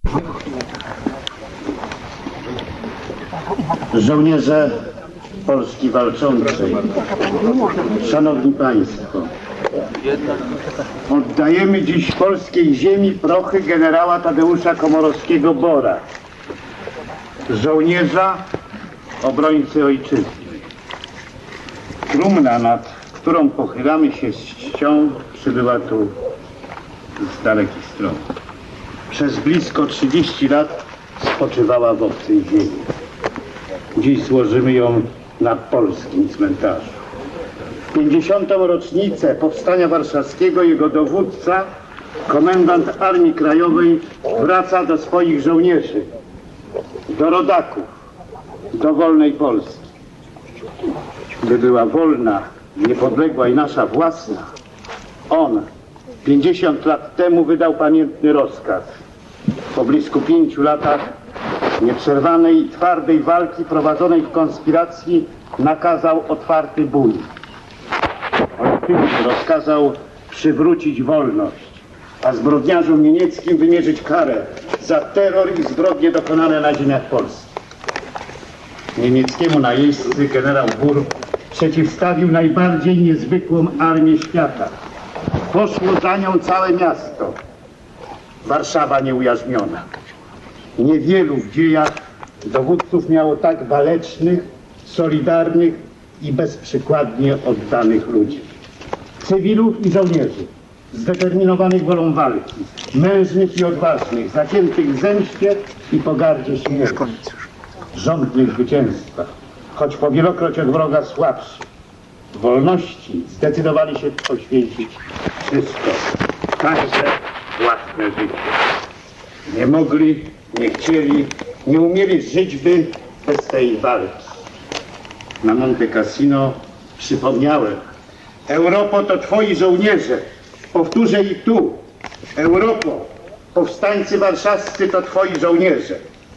Żołnierze Polski Walczącej, Szanowni Państwo, oddajemy dziś polskiej ziemi prochy generała Tadeusza Komorowskiego-Bora, żołnierza, obrońcy ojczyzny. Trumna, nad którą pochylamy się z czcią, przybyła tu z dalekich stron. Przez blisko 30 lat spoczywała w obcej ziemi. Dziś złożymy ją na polskim cmentarzu. W 50. rocznicę Powstania Warszawskiego jego dowódca, komendant Armii Krajowej, wraca do swoich żołnierzy, do rodaków, do wolnej Polski. By była wolna, niepodległa i nasza własna, on 50 lat temu wydał pamiętny rozkaz. Po blisku 5 latach nieprzerwanej i twardej walki prowadzonej w konspiracji nakazał otwarty bój. Ojczyźnie rozkazał przywrócić wolność, a zbrodniarzom niemieckim wymierzyć karę za terror i zbrodnie dokonane na ziemiach Polski. Niemieckiemu najeźdźcy generał Bur przeciwstawił najbardziej niezwykłą armię świata. Poszło za nią całe miasto. Warszawa nieujarzmiona. Niewielu w dziejach dowódców miało tak walecznych, solidarnych i bezprzykładnie oddanych ludzi. Cywilów i żołnierzy, zdeterminowanych wolą walki, mężnych i odważnych, zaciętych w zemście i pogardzie śmierci. Żądnych zwycięstwa, choć powielokroć od wroga słabszy. Wolności zdecydowali się poświęcić wszystko, także własne życie. Nie mogli, nie chcieli, nie umieli żyć by bez tej walki. Na Monte Cassino przypomniałem: Europo, to twoi żołnierze. Powtórzę i tu: Europo, powstańcy warszawscy to twoi żołnierze.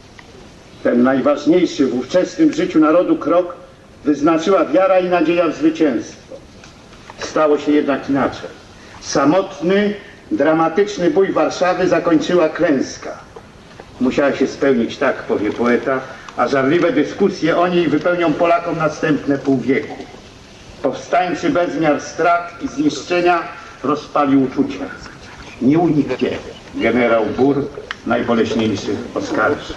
Ten najważniejszy w ówczesnym życiu narodu krok wyznaczyła wiara i nadzieja w zwycięstwo. Stało się jednak inaczej. Samotny, dramatyczny bój Warszawy zakończyła klęska. Musiała się spełnić, tak powie poeta, a żarliwe dyskusje o niej wypełnią Polakom następne pół wieku. Powstańczy bezmiar strat i zniszczenia rozpalił uczucia. Nie uniknie generał Bur najboleśniejszych oskarżeń.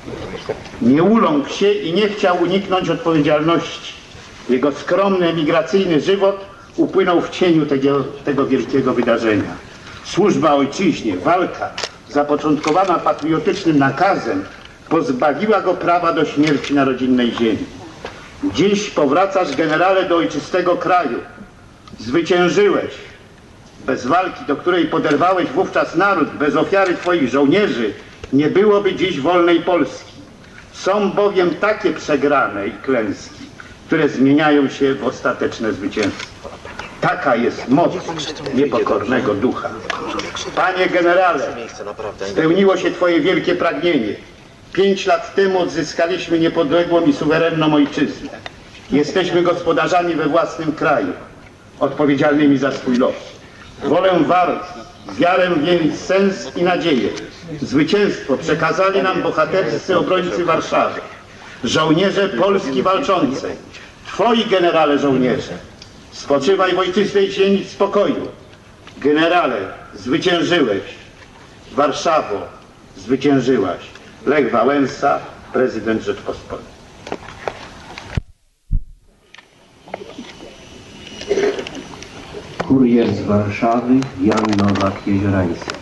Nie uląkł się i nie chciał uniknąć odpowiedzialności. Jego skromny, emigracyjny żywot upłynął w cieniu tego wielkiego wydarzenia. Służba ojczyźnie, walka zapoczątkowana patriotycznym nakazem pozbawiła go prawa do śmierci na rodzinnej ziemi. Dziś powracasz, generale, do ojczystego kraju. Zwyciężyłeś. Bez walki, do której poderwałeś wówczas naród, bez ofiary twoich żołnierzy, nie byłoby dziś wolnej Polski. Są bowiem takie przegrane i klęski, które zmieniają się w ostateczne zwycięstwo. Taka jest moc niepokornego ducha. Panie generale, spełniło się twoje wielkie pragnienie. 5 lat temu odzyskaliśmy niepodległą i suwerenną ojczyznę. Jesteśmy gospodarzami we własnym kraju, odpowiedzialnymi za swój los. Wolę walki, wiarę w jej sens i nadzieję. Zwycięstwo przekazali nam bohaterscy obrońcy Warszawy, żołnierze Polski Walczącej. Twoi, generale, żołnierze, spoczywaj w ojczystej ziemi w spokoju. Generale, zwyciężyłeś. Warszawo, zwyciężyłaś. Lech Wałęsa, prezydent Rzeczpospolitej. Kurier z Warszawy, Jan Nowak-Jeziorański.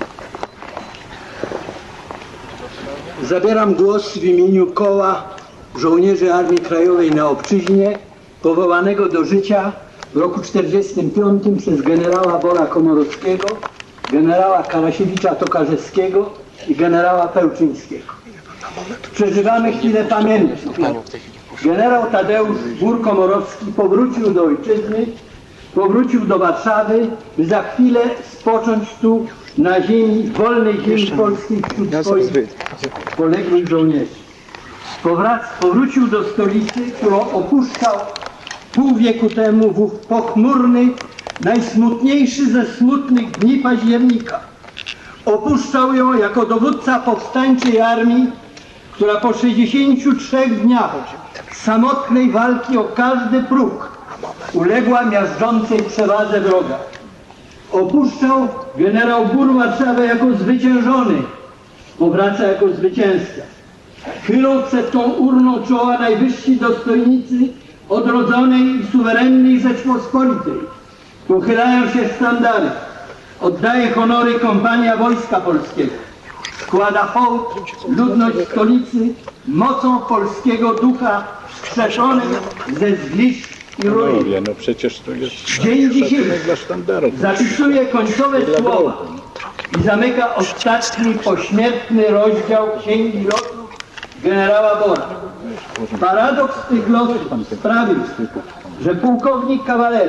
Zabieram głos w imieniu Koła Żołnierzy Armii Krajowej na Obczyźnie, powołanego do życia w roku 1945 przez generała Bora Komorowskiego, generała Karasiewicza-Tokarzewskiego i generała Pełczyńskiego. Przeżywamy chwilę pamięci. Generał Tadeusz Bur-Komorowski powrócił do ojczyzny, powrócił do Warszawy, by za chwilę spocząć tu na ziemi, wolnej ziemi polskiej wśród swoich poległych żołnierzy. Powrócił do stolicy, którą opuszczał pół wieku temu w pochmurny, najsmutniejszy ze smutnych dni października. Opuszczał ją jako dowódca powstańczej armii, która po 63 dniach samotnej walki o każdy próg uległa miażdżącej przewadze wroga. Opuszczał generał Bur Warszawę jako zwyciężony, powraca jako zwycięzca. Chylą przed tą urną czoła najwyżsi dostojnicy odrodzonej i suwerennej Rzeczpospolitej. Pochylają się sztandary. Oddaje honory kompania Wojska Polskiego. Składa hołd ludność stolicy mocą polskiego ducha wskrzeszonym ze zgliszcz i ruin. No przecież to jest Dzień dzisiejszy dla sztandaru. zapisuje końcowe słowa i zamyka ostatni pośmiertny rozdział Księgi Losów generała Bora. Paradoks tych losów sprawił, że pułkownik kawalerii,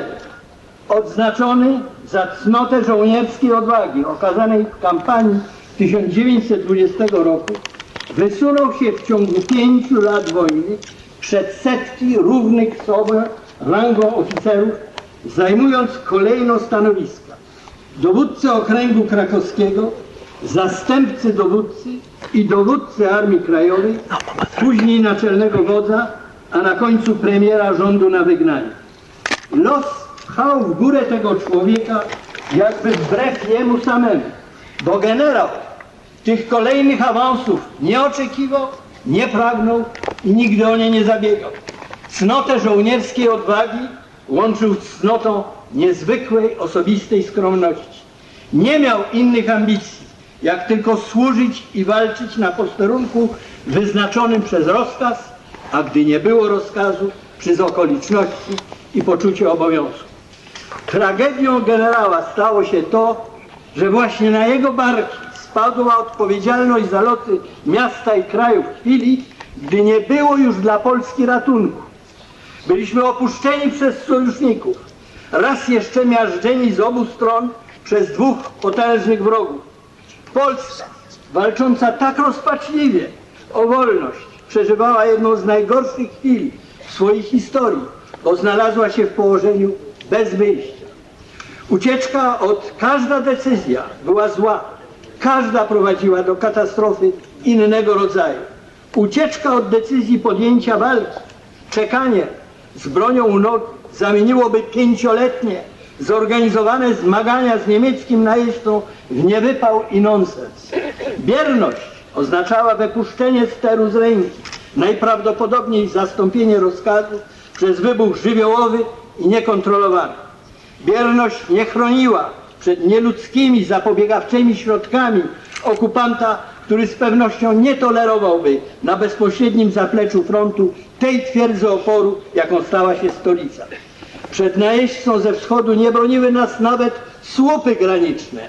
odznaczony za cnotę żołnierskiej odwagi okazanej w kampanii 1920 roku, wysunął się w ciągu 5 lat wojny przed setki równych sobie rangą oficerów, zajmując kolejno stanowiska dowódcy okręgu krakowskiego, zastępcy dowódcy i dowódcy Armii Krajowej, później naczelnego wodza, a na końcu premiera rządu na wygnanie. Los pchał w górę tego człowieka jakby wbrew jemu samemu, bo generał tych kolejnych awansów nie oczekiwał, nie pragnął i nigdy o nie nie zabiegał. Cnotę żołnierskiej odwagi łączył z cnotą niezwykłej osobistej skromności. Nie miał innych ambicji, jak tylko służyć i walczyć na posterunku wyznaczonym przez rozkaz, a gdy nie było rozkazu, przez okoliczności i poczucie obowiązku. Tragedią generała stało się to, że właśnie na jego barki spadła odpowiedzialność za losy miasta i kraju w chwili, gdy nie było już dla Polski ratunku. Byliśmy opuszczeni przez sojuszników, raz jeszcze miażdżeni z obu stron przez dwóch potężnych wrogów. Polska, walcząca tak rozpaczliwie o wolność, przeżywała jedną z najgorszych chwil w swojej historii, bo znalazła się w położeniu bez wyjścia. Ucieczka każda decyzja była zła, każda prowadziła do katastrofy innego rodzaju. Ucieczka od decyzji podjęcia walki, czekanie z bronią u nóg zamieniłoby 5-letnie zorganizowane zmagania z niemieckim najeźdźcą w niewypał i nonsens. Bierność oznaczała wypuszczenie steru z ręki, najprawdopodobniej zastąpienie rozkazu przez wybuch żywiołowy i niekontrolowany. Bierność nie chroniła przed nieludzkimi, zapobiegawczymi środkami okupanta, który z pewnością nie tolerowałby na bezpośrednim zapleczu frontu tej twierdzy oporu, jaką stała się stolica. Przed najeźdźcą ze wschodu nie broniły nas nawet słupy graniczne.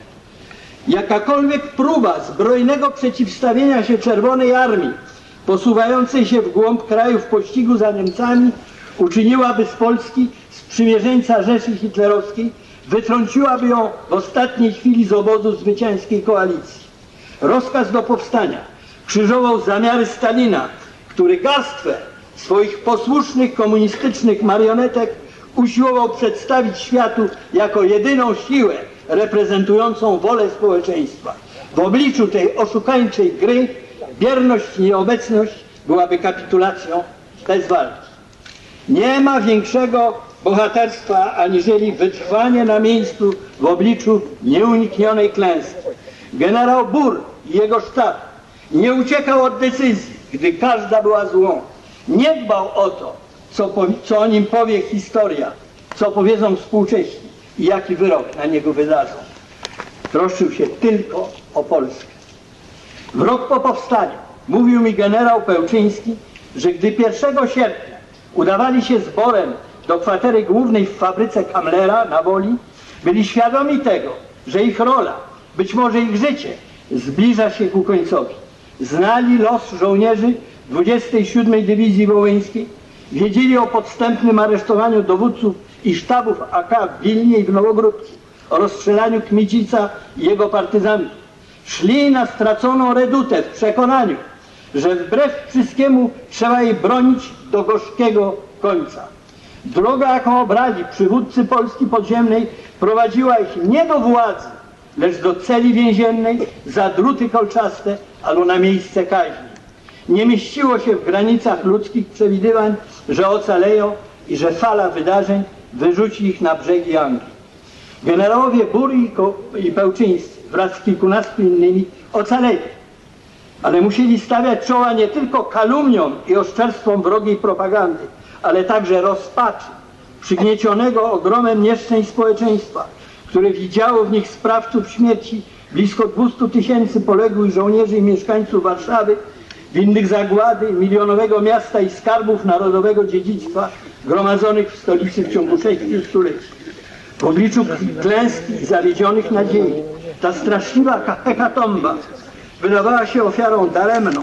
Jakakolwiek próba zbrojnego przeciwstawienia się Czerwonej Armii posuwającej się w głąb kraju w pościgu za Niemcami uczyniłaby z Polski sprzymierzeńca Rzeszy Hitlerowskiej, wytrąciłaby ją w ostatniej chwili z obozu zwycięskiej koalicji. Rozkaz do powstania krzyżował zamiary Stalina, który garstwę swoich posłusznych komunistycznych marionetek usiłował przedstawić światu jako jedyną siłę reprezentującą wolę społeczeństwa. W obliczu tej oszukańczej gry bierność i nieobecność byłaby kapitulacją bez walki. Nie ma większego bohaterstwa aniżeli wytrwanie na miejscu w obliczu nieuniknionej klęski. Generał Bur i jego sztab nie uciekał od decyzji, gdy każda była złą. Nie dbał o to, co o nim powie historia, co powiedzą współcześni i jaki wyrok na niego wydadzą. Troszczył się tylko o Polskę. W rok po powstaniu mówił mi generał Pełczyński, że gdy 1 sierpnia udawali się z Borem do kwatery głównej w fabryce Kamlera na Woli, byli świadomi tego, że ich rola, być może ich życie, zbliża się ku końcowi. Znali los żołnierzy 27. Dywizji Wołyńskiej, wiedzieli o podstępnym aresztowaniu dowódców i sztabów AK w Wilnie i w Nowogrodzkiej, o rozstrzelaniu Kmicica i jego partyzantów. Szli na straconą redutę w przekonaniu, że wbrew wszystkiemu trzeba jej bronić do gorzkiego końca. Droga, jaką obrali przywódcy Polski podziemnej, prowadziła ich nie do władzy, lecz do celi więziennej, za druty kolczaste albo na miejsce kaźni. Nie mieściło się w granicach ludzkich przewidywań, że ocaleją i że fala wydarzeń wyrzuci ich na brzegi Anglii. Generałowie Bury i Pełczyńscy wraz z kilkunastu innymi ocaleli, ale musieli stawiać czoła nie tylko kalumniom i oszczerstwom wrogiej propagandy, ale także rozpaczy, przygniecionego ogromem nieszczęść społeczeństwa, które widziało w nich sprawców śmierci blisko 200 000 poległych żołnierzy i mieszkańców Warszawy, winnych zagłady milionowego miasta i skarbów narodowego dziedzictwa gromadzonych w stolicy w ciągu 6 stuleci. W obliczu klęski i zawiedzionych nadziei ta straszliwa hekatomba wydawała się ofiarą daremną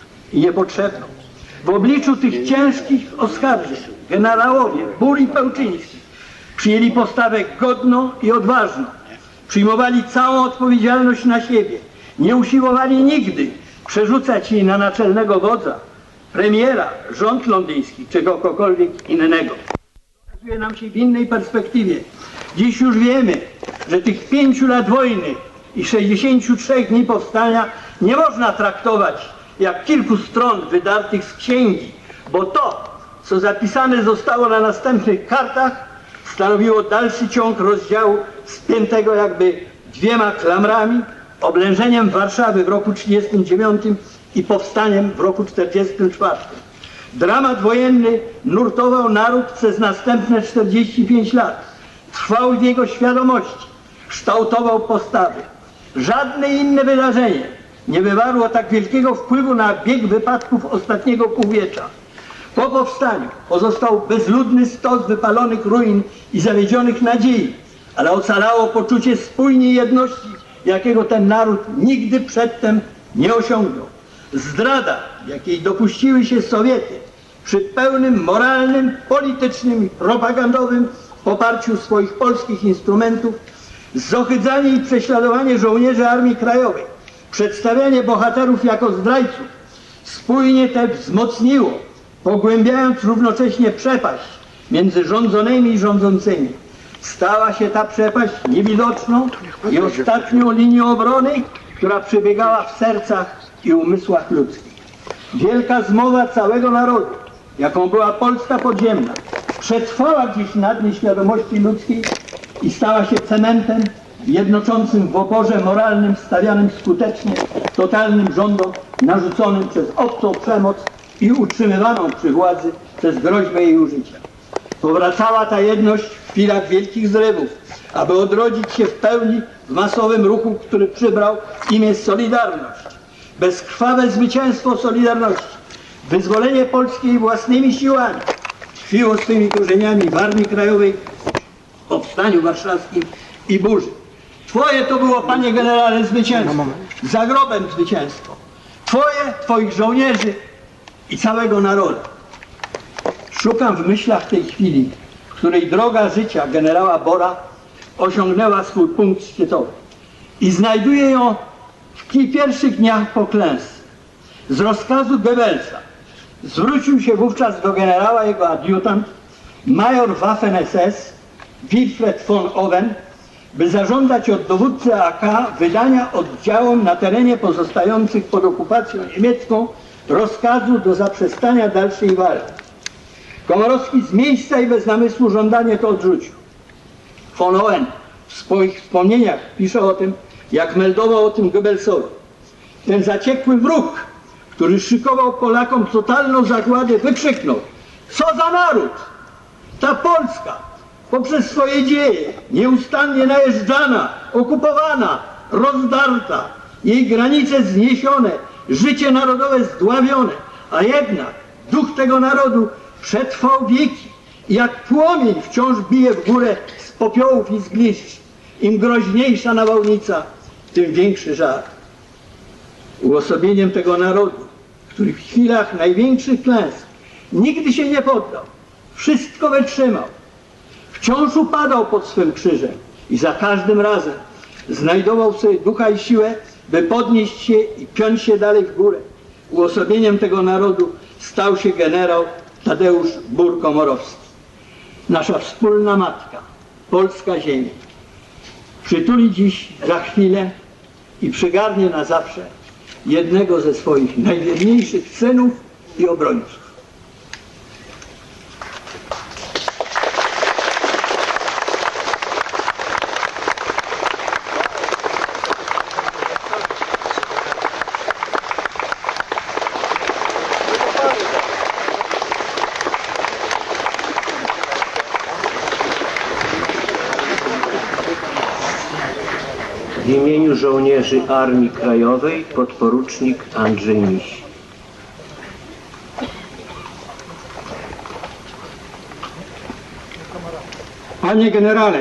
i niepotrzebną. W obliczu tych ciężkich oskarżeń generałowie Bury i Pełczyński przyjęli postawę godną i odważną. Przyjmowali całą odpowiedzialność na siebie. Nie usiłowali nigdy przerzucać jej na naczelnego wodza, premiera, rząd londyński czy kogokolwiek innego. Okazuje nam się w innej perspektywie. Dziś już wiemy, że tych 5 lat wojny i 63 dni powstania nie można traktować jak kilku stron wydartych z księgi, bo to, co zapisane zostało na następnych kartach, stanowiło dalszy ciąg rozdziału spiętego jakby 2 klamrami, oblężeniem Warszawy w roku 1939 i powstaniem w roku 1944. Dramat wojenny nurtował naród przez następne 45 lat. Trwał w jego świadomości, kształtował postawy. Żadne inne wydarzenie nie wywarło tak wielkiego wpływu na bieg wypadków ostatniego półwiecza. Po powstaniu pozostał bezludny stos wypalonych ruin i zawiedzionych nadziei, ale ocalało poczucie spójnej jedności, jakiego ten naród nigdy przedtem nie osiągnął. Zdrada, jakiej dopuściły się Sowiety przy pełnym moralnym, politycznym i propagandowym poparciu swoich polskich instrumentów, zohydzanie i prześladowanie żołnierzy Armii Krajowej, przedstawianie bohaterów jako zdrajców, spójnie te wzmocniło, pogłębiając równocześnie przepaść między rządzonymi i rządzącymi. Stała się ta przepaść niewidoczną i ostatnią linią obrony, która przebiegała w sercach i umysłach ludzkich. Wielka zmowa całego narodu, jaką była Polska podziemna, przetrwała gdzieś na dnie świadomości ludzkiej i stała się cementem jednoczącym w oporze moralnym stawianym skutecznie totalnym rządom narzuconym przez obcą przemoc i utrzymywaną przy władzy przez groźbę jej użycia. Powracała ta jedność w chwilach wielkich zrywów, aby odrodzić się w pełni w masowym ruchu, który przybrał imię Solidarność. Bezkrwawe zwycięstwo Solidarności, wyzwolenie Polski własnymi siłami tkwiło swymi korzeniami w Armii Krajowej, Powstaniu Warszawskim i burzy. Twoje to było, panie generale, zwycięstwo. Za grobem zwycięstwo. Twoje, twoich żołnierzy i całego narodu. Szukam w myślach tej chwili, w której droga życia generała Bora osiągnęła swój punkt szczytowy. I znajduję ją w pierwszych dniach po klęsce. Z rozkazu Goebbelsa zwrócił się wówczas do generała jego adiutant, major Waffen-SS Wilfred von Owen, by zażądać od dowódcy AK wydania oddziałom na terenie pozostających pod okupacją niemiecką rozkazu do zaprzestania dalszej walki. Komorowski z miejsca i bez namysłu żądanie to odrzucił. Von Owen w swoich wspomnieniach pisze o tym, jak meldował o tym Goebbelsowi. Ten zaciekły wróg, który szykował Polakom totalną zagładę, wykrzyknął: co za naród! Ta Polska poprzez swoje dzieje nieustannie najeżdżana, okupowana, rozdarta, jej granice zniesione, życie narodowe zdławione, a jednak duch tego narodu przetrwał wieki i jak płomień wciąż bije w górę z popiołów i zgliszcz. Im groźniejsza nawałnica, tym większy żar. Uosobieniem tego narodu, który w chwilach największych klęsk nigdy się nie poddał, wszystko wytrzymał, wciąż upadał pod swym krzyżem i za każdym razem znajdował w sobie ducha i siłę, by podnieść się i piąć się dalej w górę. Uosobieniem tego narodu stał się generał Tadeusz Bur-Komorowski. Nasza wspólna matka, polska ziemia. przytuli dziś za chwilę i przygarnie na zawsze jednego ze swoich najwierniejszych synów i obrońców. W imieniu żołnierzy Armii Krajowej podporucznik Andrzej Miś. Panie generale,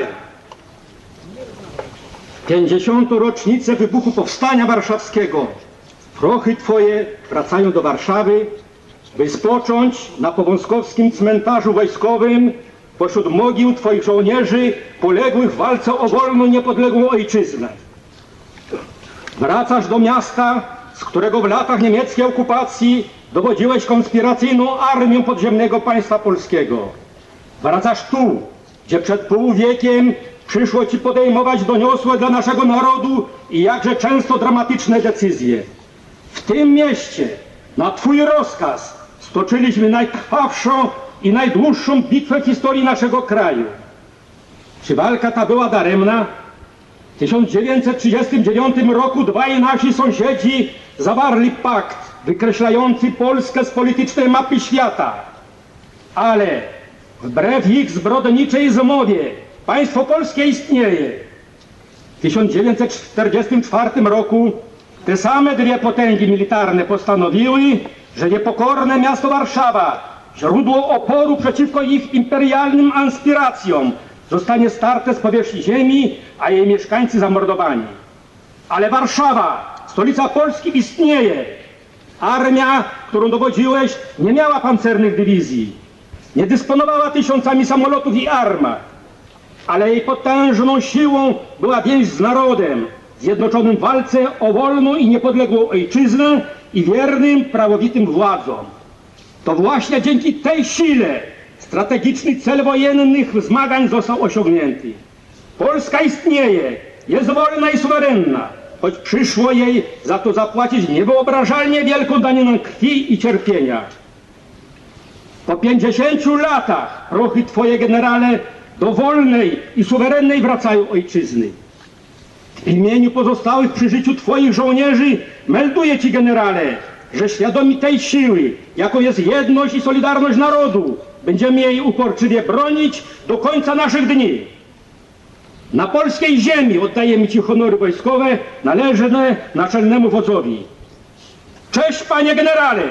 50. rocznicę wybuchu Powstania Warszawskiego. Prochy Twoje wracają do Warszawy, by spocząć na Powązkowskim cmentarzu wojskowym pośród mogił Twoich żołnierzy poległych w walce o wolną i niepodległą ojczyznę. Wracasz do miasta, z którego w latach niemieckiej okupacji dowodziłeś konspiracyjną armią podziemnego państwa polskiego. Wracasz tu, gdzie przed półwiekiem przyszło Ci podejmować doniosłe dla naszego narodu i jakże często dramatyczne decyzje. W tym mieście na Twój rozkaz stoczyliśmy najkrwawszą i najdłuższą bitwę w historii naszego kraju. Czy walka ta była daremna? W 1939 roku dwaj nasi sąsiedzi zawarli pakt wykreślający Polskę z politycznej mapy świata. Ale wbrew ich zbrodniczej zmowie państwo polskie istnieje. W 1944 roku te same dwie potęgi militarne postanowiły, że niepokorne miasto Warszawa, źródło oporu przeciwko ich imperialnym aspiracjom, zostanie starte z powierzchni ziemi, a jej mieszkańcy zamordowani. Ale Warszawa, stolica Polski, istnieje. Armia, którą dowodziłeś, nie miała pancernych dywizji, nie dysponowała tysiącami samolotów i armat, ale jej potężną siłą była więź z narodem, zjednoczonym w walce o wolną i niepodległą ojczyznę i wiernym, prawowitym władzom. To właśnie dzięki tej sile strategiczny cel wojennych zmagań został osiągnięty. Polska istnieje, jest wolna i suwerenna, choć przyszło jej za to zapłacić niewyobrażalnie wielką daninę krwi i cierpienia. Po 50 latach prochy Twoje, generale, do wolnej i suwerennej wracają ojczyzny. W imieniu pozostałych przy życiu Twoich żołnierzy melduję Ci, generale, że świadomi tej siły, jaką jest jedność i solidarność narodu, będziemy jej uporczywie bronić do końca naszych dni. Na polskiej ziemi oddajemy Ci honory wojskowe należne naczelnemu wodzowi. Cześć, panie generale!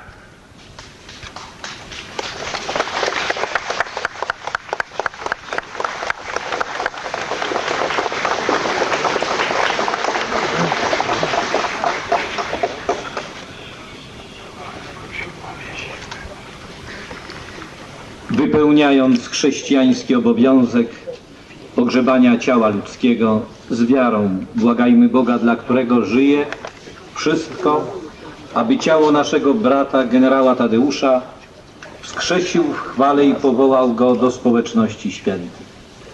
Wypełniając chrześcijański obowiązek pogrzebania ciała ludzkiego z wiarą, błagajmy Boga, dla którego żyje, wszystko, aby ciało naszego brata generała Tadeusza wskrzesił w chwale i powołał go do społeczności świętych.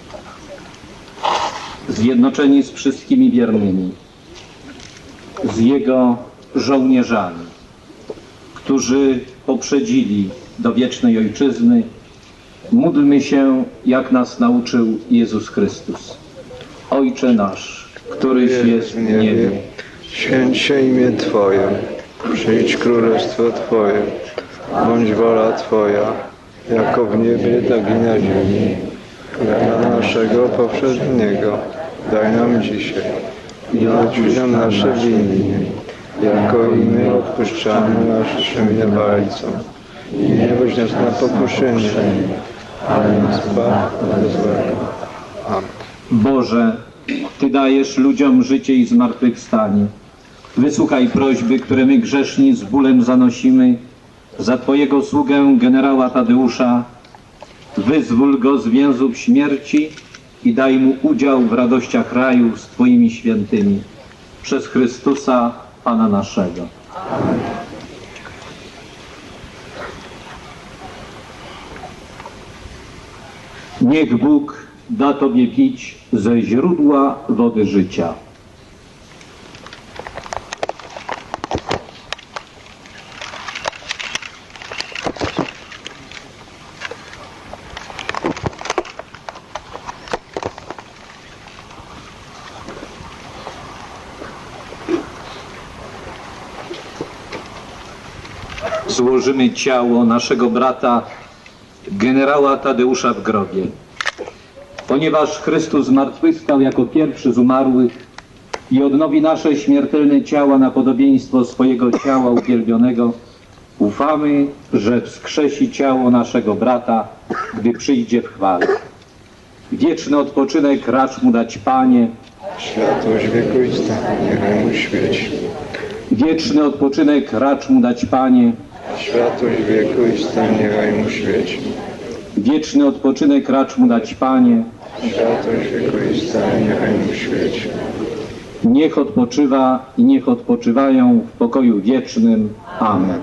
Zjednoczeni z wszystkimi wiernymi, z jego żołnierzami, którzy poprzedzili do wiecznej ojczyzny, módlmy się, jak nas nauczył Jezus Chrystus. Ojcze nasz, któryś jest w niebie, święć się imię Twoje, przyjdź królestwo Twoje, bądź wola Twoja, jako w niebie, tak i na ziemi. Chleba naszego powszedniego daj nam dzisiaj i odpuść nam nasze winy, jako i my odpuszczamy naszym winowajcom. I nie weź nas na pokuszenie, ale nas zbaw od złego. Amen. Boże, Ty dajesz ludziom życie i zmartwychwstanie. Wysłuchaj prośby, które my grzeszni z bólem zanosimy za Twojego sługę generała Tadeusza. Wyzwól go z więzów śmierci i daj mu udział w radościach raju z Twoimi świętymi. Przez Chrystusa, Pana naszego. Amen. Niech Bóg da Tobie pić ze źródła wody życia. Złożymy ciało naszego brata generała Tadeusza w grobie. Ponieważ Chrystus zmartwychwstał jako pierwszy z umarłych i odnowi nasze śmiertelne ciała na podobieństwo swojego ciała uwielbionego, ufamy, że wskrzesi ciało naszego brata, gdy przyjdzie w chwale. Wieczny odpoczynek racz mu dać, Panie. Światłość wiekuista, niechaj mu świeci. Wieczny odpoczynek racz mu dać, Panie. Światłość wiekuista, niechaj mu świeci. Wieczny odpoczynek racz mu dać, Panie. Światłość wiekuista, niechaj mu świeci. Niech odpoczywa i niech odpoczywają w pokoju wiecznym. Amen.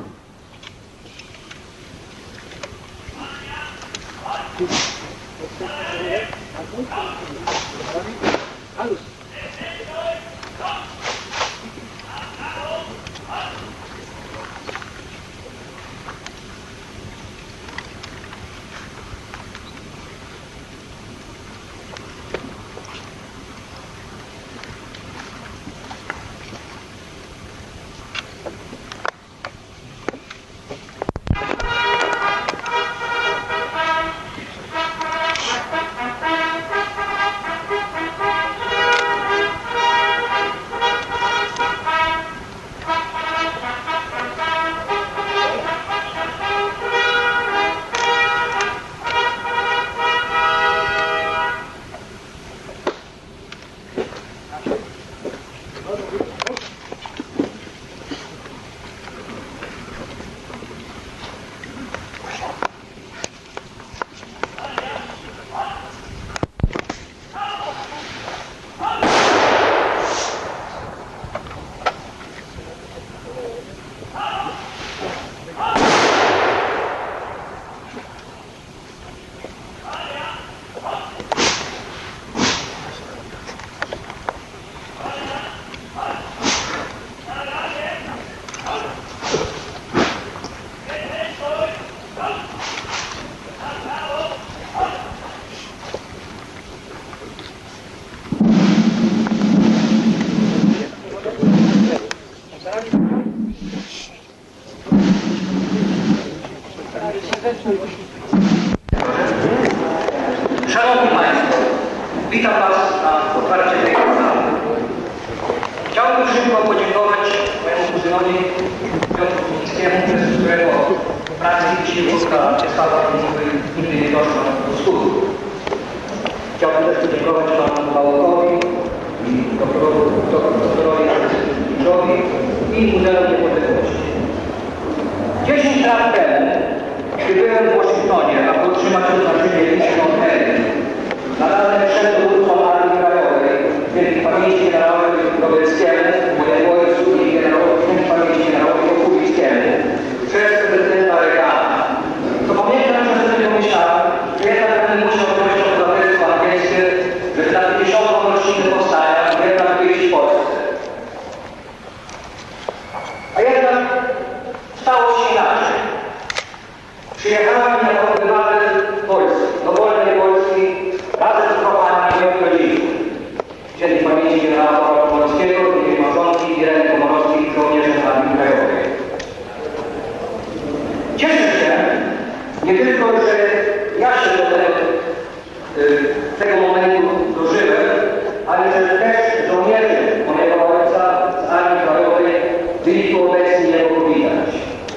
Szanowni Państwo, witam Was na otwarcie tej sali. Chciałbym szybko podziękować mojemu kuzynowi Piotrowi Mińskiemu, przez którego pracy i wysiłku ta ustawa nigdy nie doszła do skutku. Chciałbym też podziękować Panu Bałokowi i doktorowi Andrzejowi i Muzeum Niepodległości. 10 lat temu, gdy byłem w Waszyngtonie, aby otrzymać oznaczenie Legion of Merit, nadane przez dowództwo Armii Krajowej, wielkiej pamięci generałowi Roberskiemu, mojemu ojcu i generałowi świętej pamięci generałowi Kulickiemu, przez prezydenta Reagana, to pamiętam, że wtedy pomyślałem, że jednak będę musiał wziąć obywatelstwo angielskie, żeby na 50. rocznicę powstania jednak wyjść w Polsce. A jednak stało się inaczej. Przyjechałem jako obywatel Polski, do wolnej Polski, razem z kochanymi moich rodziców. Świętej pamięci generała Pawła Komorowskiego, jej małżonki Ireny Komorowskiej, żołnierzem Armii Krajowej. Cieszę się nie tylko, że ja się do tego momentu dożyłem, ale że też żołnierze mojego ojca z Armii Krajowej byli tu obecni, jak go widać.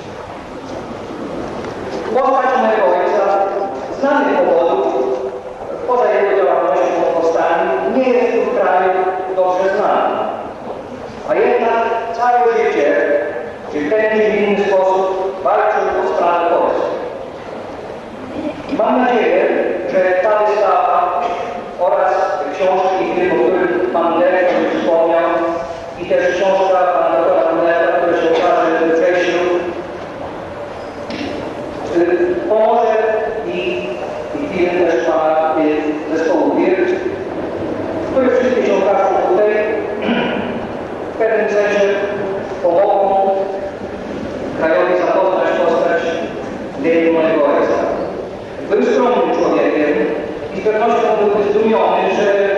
Postać mojego ojca, znanych powodów, poza jego działalnością w powstaniu, nie jest tu w kraju dobrze znana. A jednak całe życie, w ten czy inny sposób, walczył o sprawę Polski. Mam nadzieję, że ta wystawa oraz książki, o których Pan Dyrektor już wspomniał, i też książka Pana doktora Brunera, która się ukaże we wrześniu, pomoże i film też Pana zespołu i z pewnością byłby zdumiony, że